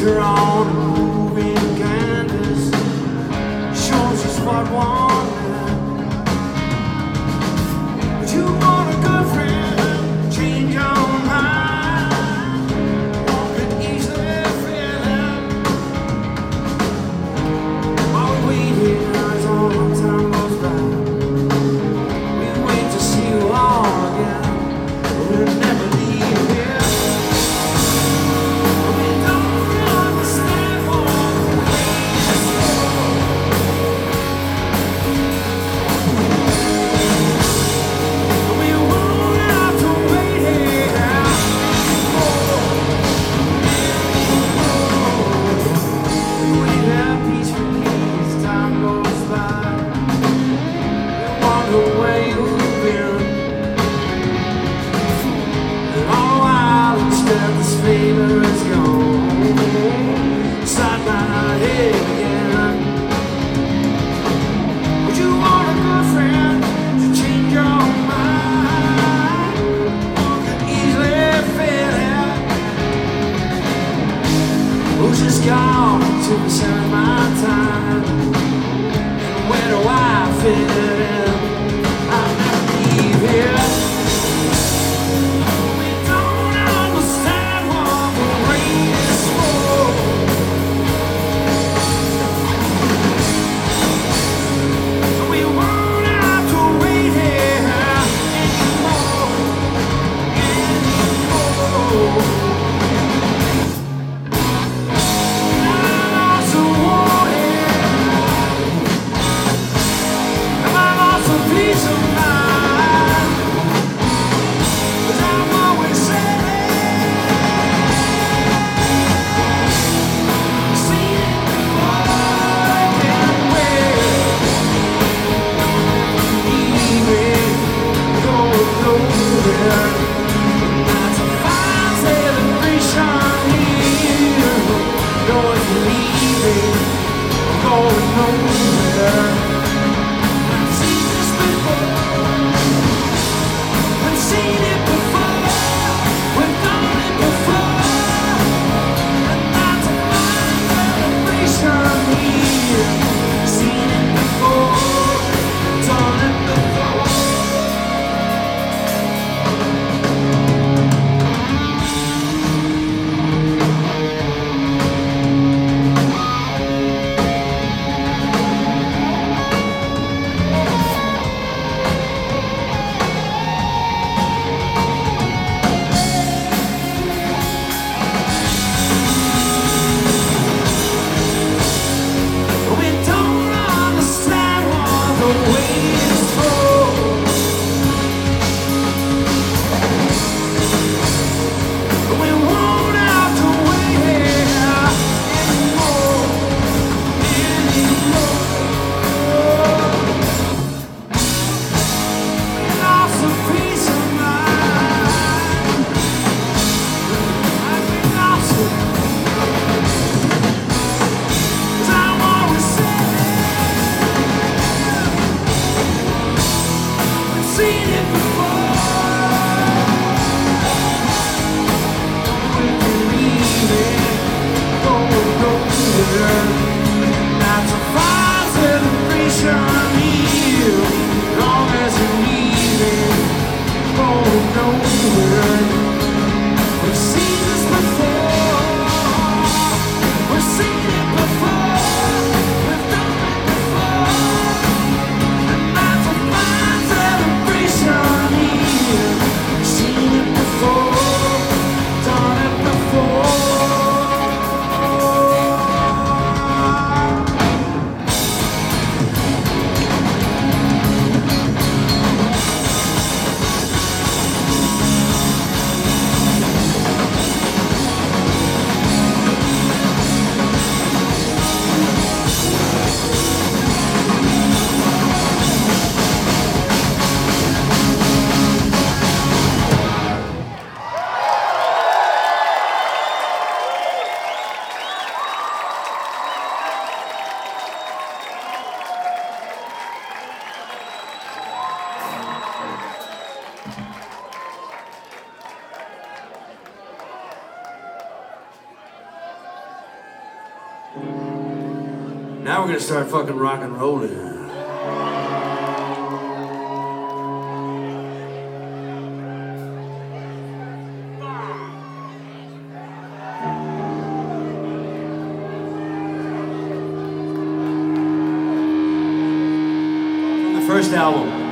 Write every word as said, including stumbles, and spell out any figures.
drawn a moving canvas, shows us what wanted. But you want a girlfriend, change your mind. One could easily feel it. While we wait here as all the time goes by, we wait to see you all again. We'll never leave here. We don't understand what we We won't have to wait here anymore. We wait here peacefully as time goes by. We wonder where you've been. And all the while instead this fever is gone. Inside my head again. Would you want a girlfriend to change your mind? One could easily feel it. Who's just gone to beside my time? And where do I fit in? I'll never leave here. We don't understand what the rain is for. We won't have to wait here anymore, anymore. I lost a warning. Have I lost a peace of mind? 'Cause I'm always saying, seen it before, I can't wait. Leaving, going nowhere. That's a fine celebration here. No one's leaving, going nowhere. I've seen this before. We've seen it before. We've done it before. And that's a fine celebration here. Seen it before. Done it before. We don't understand what the wait is for. We won't have to wait here anymore, anymore. We lost a piece of mind. We lost it. 'Cause I'm always saying, we've seen it before. We've been leaving, going nowhere. That's a fine celebration here. Long as you're leaving, going nowhere. We've seen this before. We've seen it before. We've done it before. And that's a fine celebration here. Seen it before. Done it before. Now we're gonna start fucking rock and rolling. From the first album.